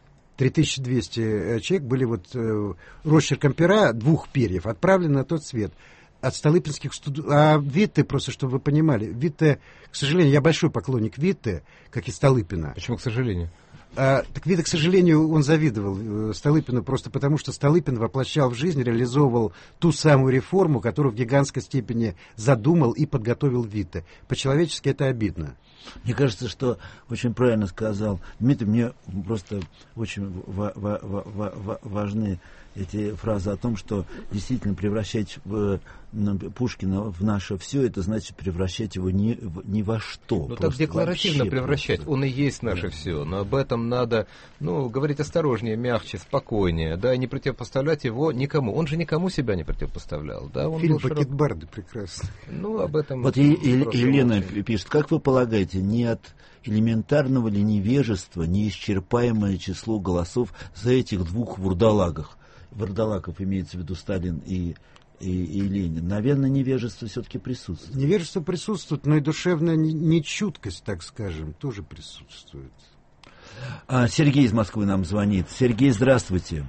3200 человек были вот росчерком пера 2 перьев отправлены на тот свет от столыпинских студентов. А Витте, просто чтобы вы понимали, Витте, к сожалению, я большой поклонник Витте, как и Столыпина. Почему к сожалению? Так Витте, к сожалению, он завидовал Столыпину просто потому, что Столыпин воплощал в жизнь, реализовывал ту самую реформу, которую в гигантской степени задумал и подготовил Витте. По-человечески это обидно. Мне кажется, что очень правильно сказал Дмитрий. Мне просто очень важны эти фразы о том, что действительно превращать Пушкина в наше все, это значит превращать его ни во что. Ну так декларативно превращать, просто. Он и есть наше все, но об этом надо, говорить осторожнее, мягче, спокойнее, да, и не противопоставлять его никому. Он же никому себя не противопоставлял, да. Он фильм «Бакетбарды» прекрасный. Об этом... Вот Елена пишет, как вы полагаете, не от элементарного ли невежества неисчерпаемое число голосов за этих 2 вурдалагов имеется в виду Сталин и Ленин? Наверное, невежество все-таки присутствует. Невежество присутствует, но и душевная нечуткость, так скажем, тоже присутствует. Сергей из Москвы нам звонит. Сергей, здравствуйте.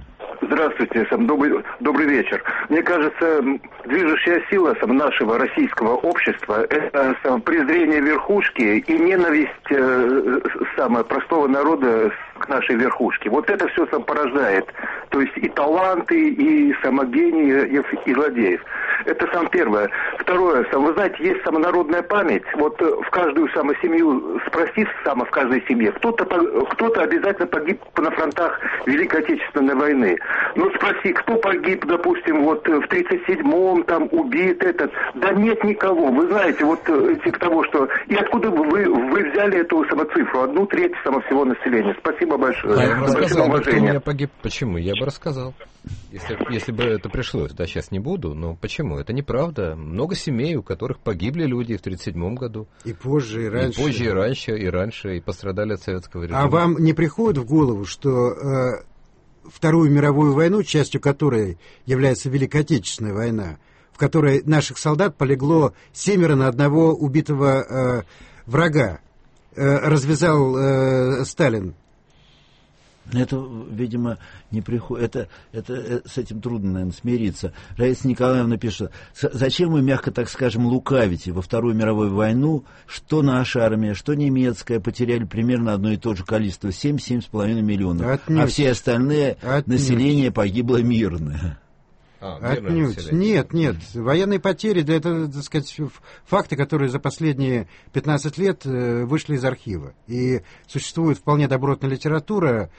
Здравствуйте, добрый вечер. Мне кажется, движущая сила нашего российского общества – это презрение верхушки и ненависть самого простого народа к нашей верхушке. Вот это все порождает. То есть и таланты, и самогениев, и злодеев. Это первое. Второе, вы знаете, есть самонародная память. Вот в каждую семью, спроси в каждой семье, кто-то обязательно погиб на фронтах Великой Отечественной войны. Ну, спроси, кто погиб, допустим, в 37-м, убит этот. Да нет никого. Вы знаете, того, что... И откуда вы взяли эту цифру? 1/3 всего населения. Спасибо большое. Я бы рассказал, кто у меня погиб. Почему? Я бы рассказал. Если бы это пришлось. Да, сейчас не буду, но почему? Это неправда. Много семей, у которых погибли люди в 1937 году. И позже, и раньше. И позже, и раньше, и пострадали от советского режима. А вам не приходит в голову, что Вторую мировую войну, частью которой является Великая Отечественная война, в которой наших солдат полегло 7 на 1 убитого врага, развязал Сталин? Это, видимо, не приходит. Это с этим трудно, наверное, смириться. Раиса Николаевна пишет: зачем вы, мягко так скажем, лукавите? Во Вторую мировую войну что наша армия, что немецкая потеряли примерно одно и то же количество, 7-7,5 миллионов. Отнюдь. А все остальные население погибло мирное. Отнюдь. Нет. Военные потери, да, это, так сказать, факты, которые за последние 15 лет вышли из архива. И существует вполне добротная литература,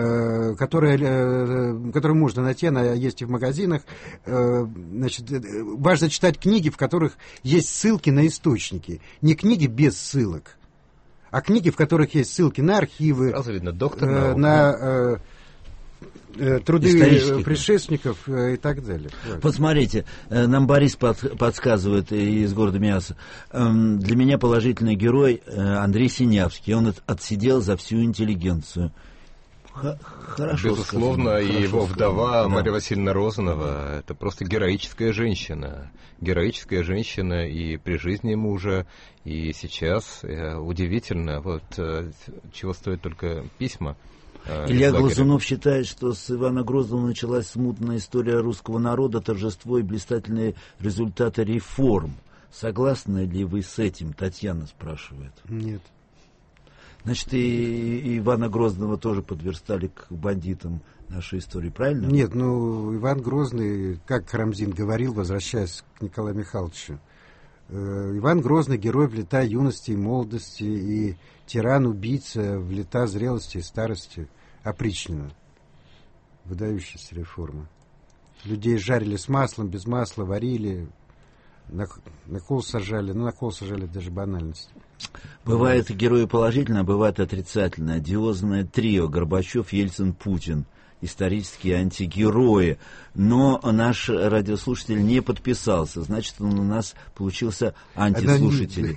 которую можно найти, она есть и в магазинах. Важно читать книги, в которых есть ссылки на источники. Не книги без ссылок, а книги, в которых есть ссылки на архивы, сразу видно, доктор наук, на... труды предшественников и так далее. Посмотрите, нам Борис подсказывает из города Миасса. Для меня положительный герой Андрей Синявский. Он отсидел за всю интеллигенцию. Хорошо. Безусловно, сказано, и его вдова, сказано, Марья Васильевна Розанова, это просто героическая женщина. Героическая женщина и при жизни мужа, и сейчас. Удивительно, чего стоят только письма. Илья Глазунов считает, что с Ивана Грозного началась смутная история русского народа, торжество и блистательные результаты реформ. Согласны ли вы с этим? Татьяна спрашивает. Нет. Значит, и Ивана Грозного тоже подверстали к бандитам нашей истории, правильно? Нет, Иван Грозный, как Карамзин говорил, возвращаясь к Николаю Михайловичу, Иван Грозный — герой в лета юности и молодости, и тиран-убийца в лета зрелости и старости. Опричнина. Выдающаяся реформа. Людей жарили с маслом, без масла, варили, на кол сажали. На кол сажали даже банальность. Бывает герои положительно, а бывает отрицательно. Одиозное трио Горбачев, Ельцин, Путин. Исторические антигерои. Но наш радиослушатель не подписался. Значит, он у нас получился антислушатель.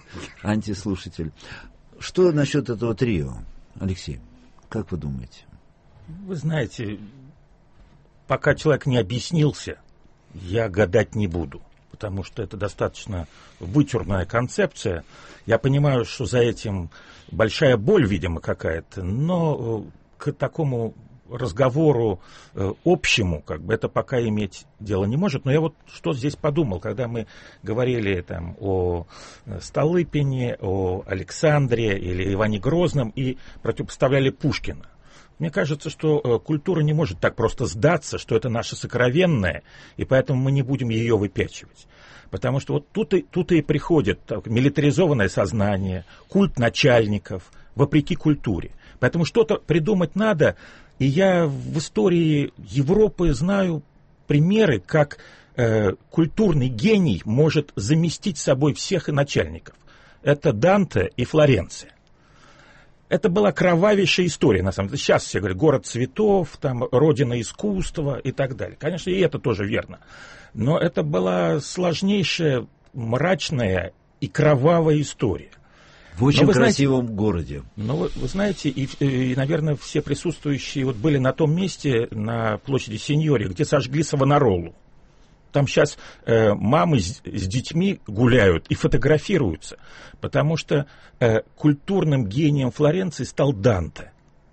Что насчет этого трио, Алексей? Как вы думаете? Вы знаете, пока человек не объяснился, я гадать не буду. Потому что это достаточно вычурная концепция. Я понимаю, что за этим большая боль, видимо, какая-то. Но к такому разговору общему, это пока иметь дело не может. Но я что здесь подумал, когда мы говорили о Столыпине, о Александре или Иване Грозном и противопоставляли Пушкина. Мне кажется, что культура не может так просто сдаться, что это наше сокровенное, и поэтому мы не будем ее выпячивать. Потому что тут и приходит милитаризованное сознание, культ начальников, вопреки культуре. Поэтому что-то придумать надо. И я в истории Европы знаю примеры, как культурный гений может заместить собой всех начальников. Это Данте и Флоренция. Это была кровавейшая история, на самом деле. Сейчас все говорят, город цветов, родина искусства и так далее. Конечно, и это тоже верно. Но это была сложнейшая, мрачная и кровавая история. В очень красивом городе. Но вы знаете, и, наверное, все присутствующие были на том месте, на площади Синьори, где сожгли Савонаролу. Там сейчас мамы с детьми гуляют и фотографируются, потому что культурным гением Флоренции стал Данте.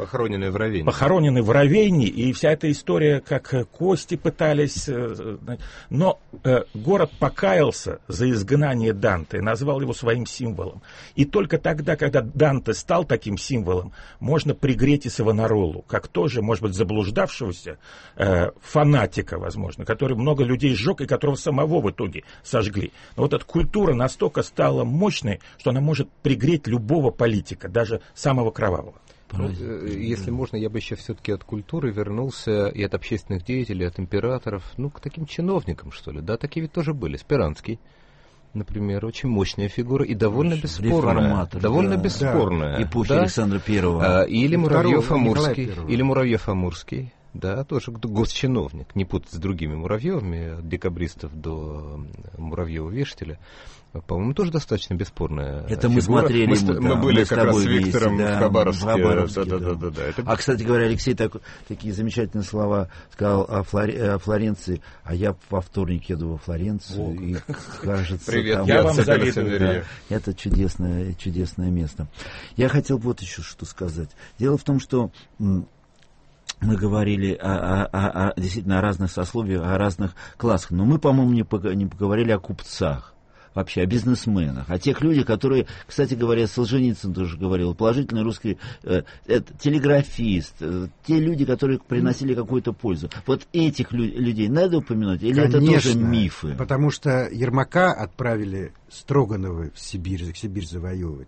Похороненный в Равенне. Похороненный в Равенне, и вся эта история, как кости пытались... Но город покаялся за изгнание Данте, назвал его своим символом. И только тогда, когда Данте стал таким символом, можно пригреть и Савонаролу, как тоже, может быть, заблуждавшегося фанатика, возможно, который много людей сжег и которого самого в итоге сожгли. Но вот эта культура настолько стала мощной, что она может пригреть любого политика, даже самого кровавого. Ну, если можно, я бы еще все-таки от культуры вернулся и от общественных деятелей, от императоров, к таким чиновникам, что ли. Да, такие ведь тоже были. Спиранский, например, очень мощная фигура и довольно бесспорная. Довольно бесспорная. Эпохи Александра Первого. Или Муравьев-Амурский. Да, тоже госчиновник, не путать с другими Муравьевыми, от декабристов до Муравьева-Вештеля. По-моему, тоже достаточно бесспорная Это фигура. мы смотрели. Мы были как раз с Виктором в Хабаровске. Да. А, кстати говоря, Алексей такие замечательные слова сказал о Флоренции, а я во вторник еду во Флоренцию. И, кажется, привет, там, я вам завидую. Это чудесное место. Я хотел вот еще что сказать. Дело в том, что... Мы говорили действительно о разных сословиях, о разных классах. Но мы, по-моему, не поговорили о купцах, вообще о бизнесменах, о тех людях, которые, кстати говоря, Солженицын тоже говорил, положительный русский телеграфист, те люди, которые приносили какую-то пользу. Вот этих людей надо упомянуть? Или Конечно, это тоже мифы? Потому что Ермака отправили Строгановы в Сибирь завоевывать.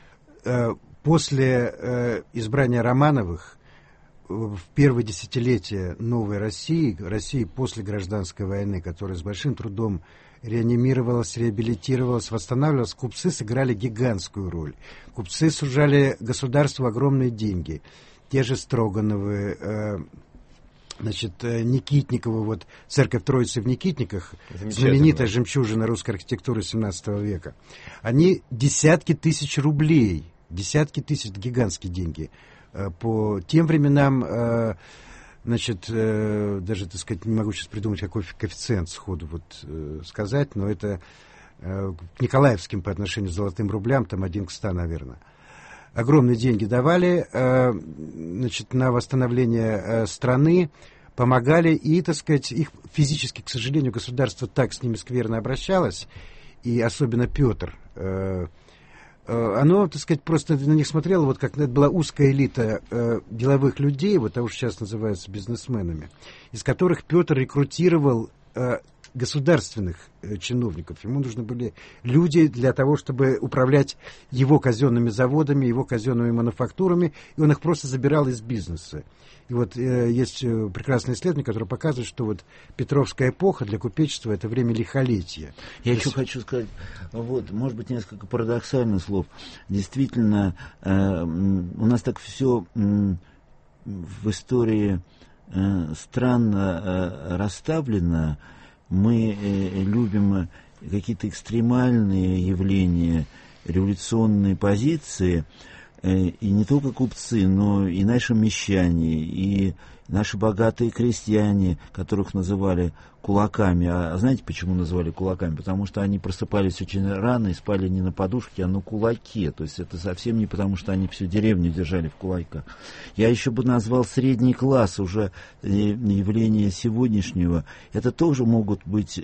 После избрания Романовых в первое десятилетие новой России после гражданской войны, которая с большим трудом реанимировалась, реабилитировалась, восстанавливалась, купцы сыграли гигантскую роль. Купцы сужали государству огромные деньги. Те же Строгановы, Никитниковы, церковь Троицы в Никитниках, знаменитая жемчужина русской архитектуры XVII века. Они десятки тысяч рублей, гигантские деньги. По тем временам, даже, так сказать, не могу сейчас придумать, какой коэффициент сходу сказать, но это к николаевским по отношению к золотым рублям, там 1 к 100, наверное. Огромные деньги давали, на восстановление страны, помогали, и, так сказать, их физически, к сожалению, государство так с ними скверно обращалось, и особенно Петр, оно, так сказать, просто на них смотрело, как это была узкая элита деловых людей, того, что сейчас называются бизнесменами, из которых Петр рекрутировал государственных чиновников. Ему нужны были люди для того, чтобы управлять его казенными заводами, его казенными мануфактурами, и он их просто забирал из бизнеса. И есть прекрасное исследование, которое показывает, что Петровская эпоха для купечества — это время лихолетия. Я еще хочу сказать, может быть, несколько парадоксальных слов. Действительно, у нас так все в истории странно расставлено. Мы любим какие-то экстремальные явления, революционные позиции, и не только купцы, но и наши мещане, и наши богатые крестьяне, которых называли кулаками. А знаете, почему называли кулаками? Потому что они просыпались очень рано и спали не на подушке, а на кулаке. То есть это совсем не потому, что они всю деревню держали в кулаках. Я еще бы назвал средний класс, уже явление сегодняшнего. Это тоже могут быть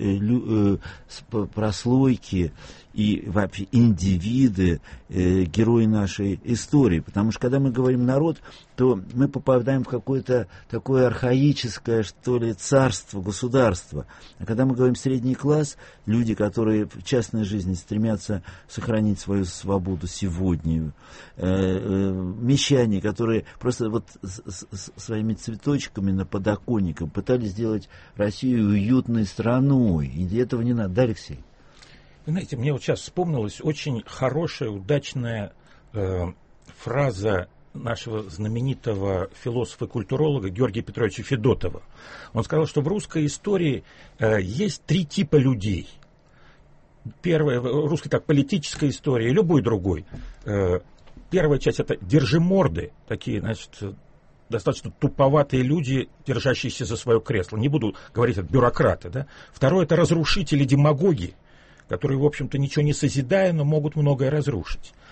прослойки и вообще индивиды, герои нашей истории. Потому что когда мы говорим народ, то мы попадаем в какое-то такое архаическое, что ли, царство, государство. А когда мы говорим средний класс, люди, которые в частной жизни стремятся сохранить свою свободу сегодня, мещане, которые просто своими цветочками на подоконниках пытались сделать Россию уютной страной. И этого не надо. Да, Алексей? Вы знаете, мне сейчас вспомнилась очень хорошая, удачная фраза нашего знаменитого философа и культуролога Георгия Петровича Федотова. Он сказал, что в русской истории есть 3 типа людей. Первая, русская политическая история и любой другой. Первая часть — это держиморды, такие, достаточно туповатые люди, держащиеся за свое кресло. Не буду говорить, это бюрократы. Да? Второе — это разрушители, демагоги, которые, в общем-то, ничего не созидая, но могут многое разрушить.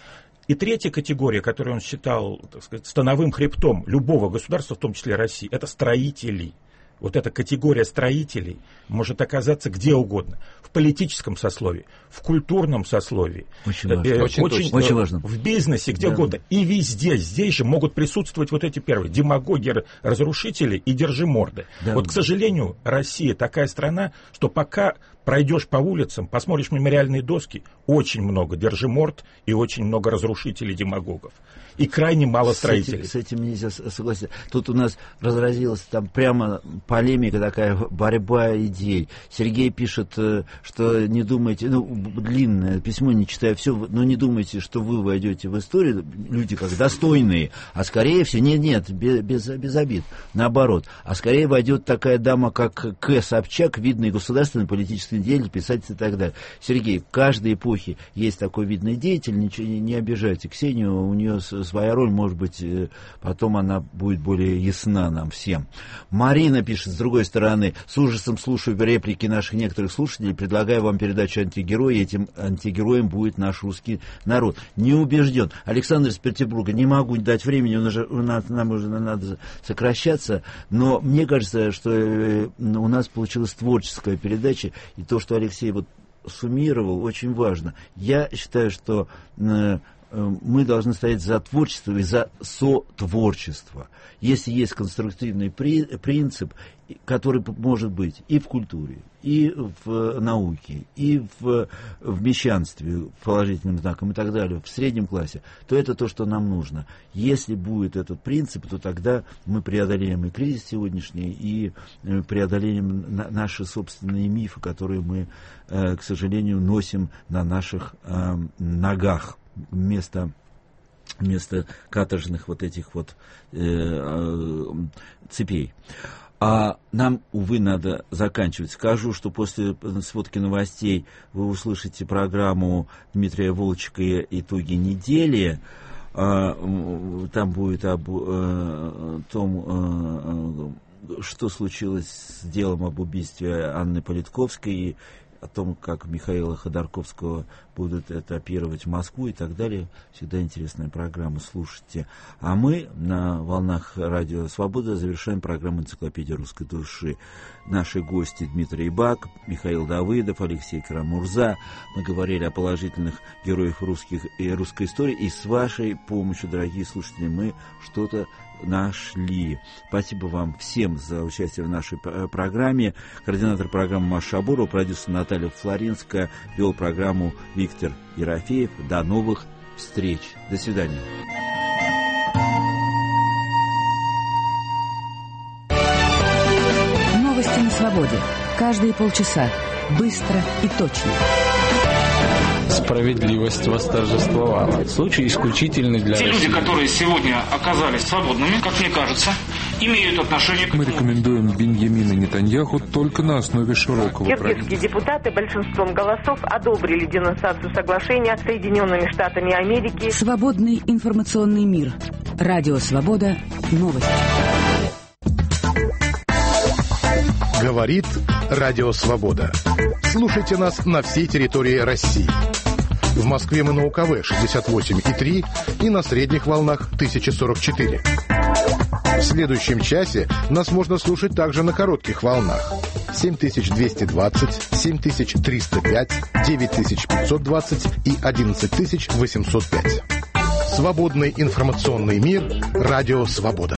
И третья категория, которую он считал, так сказать, становым хребтом любого государства, в том числе России, это строители. Вот эта категория строителей может оказаться где угодно. В политическом сословии, в культурном сословии. Очень важно. В бизнесе, где угодно. И везде. Здесь же могут присутствовать вот эти первые демагоги, разрушители и держиморды. Да. Вот, к сожалению, Россия такая страна, что пока пройдешь по улицам, посмотришь мемориальные доски, очень много держиморд и очень много разрушителей, демагогов. И крайне мало строителей. С этим нельзя согласиться. Тут у нас разразилась там прямо полемика такая, борьба идей. Сергей пишет, что не думайте, длинное письмо, не читая все, но не думайте, что вы войдете в историю, люди как достойные, а скорее всего, нет, без обид, наоборот. А скорее войдет такая дама, как К. Собчак, видный государственный политический деятель, писатель и так далее. Сергей, в каждой эпохе есть такой видный деятель, ничего не обижайте Ксению, у нее своя роль, может быть, потом она будет более ясна нам всем. Марина пишет, с другой стороны, с ужасом слушаю реплики наших некоторых слушателей, предлагаю вам передачу «Антигерой», этим антигероем будет наш русский народ. Не убежден. Александр из Петербурга, не могу дать времени, нам уже надо сокращаться, но мне кажется, что у нас получилась творческая передача, и то, что Алексей вот суммировал, очень важно. Я считаю, что мы должны стоять за творчество и за сотворчество. Если есть конструктивный принцип, который может быть и в культуре, и в науке, и в мещанстве, положительным знаком и так далее, в среднем классе, то это то, что нам нужно. Если будет этот принцип, то тогда мы преодолеем и кризис сегодняшний, и преодолеем наши собственные мифы, которые мы, к сожалению, носим на наших ногах. Вместо каторжных вот этих вот цепей. А нам, увы, надо заканчивать. Скажу, что после сводки новостей вы услышите программу Дмитрия Волчика «Итоги недели». Там будет об том, что случилось с делом об убийстве Анны Политковской, о том, как Михаила Ходорковского будут этапировать в Москву и так далее. Всегда интересная программа, слушайте. А мы на волнах Радио Свобода завершаем программу «Энциклопедия русской души». Наши гости Дмитрий Бак, Михаил Давыдов, Алексей Карамурза. Мы говорили о положительных героях русской истории. И с вашей помощью, дорогие слушатели, мы что-то нашли. Спасибо вам всем за участие в нашей программе. Координатор программы Маша Шабурова, продюсер Наталья Флоринская, вел программу Виктор Ерофеев. До новых встреч. До свидания. Новости на свободе. Каждые полчаса. Быстро и точно. Справедливость восторжествовала. Случай исключительный для России. Те люди, которые сегодня оказались свободными, как мне кажется, имеют отношение к... Мы рекомендуем Беньямина Нетаньяху только на основе широкого правительства. Киргизские депутаты большинством голосов одобрили денонсацию соглашения с Соединенными Штатами Америки. Свободный информационный мир. Радио Свобода. Новости. Говорит Радио Свобода. Слушайте нас на всей территории России. В Москве мы на УКВ 68,3 и на средних волнах 1044. В следующем часе нас можно слушать также на коротких волнах 7220, 7305, 9520 и 11805. Свободный информационный мир. Радио Свобода.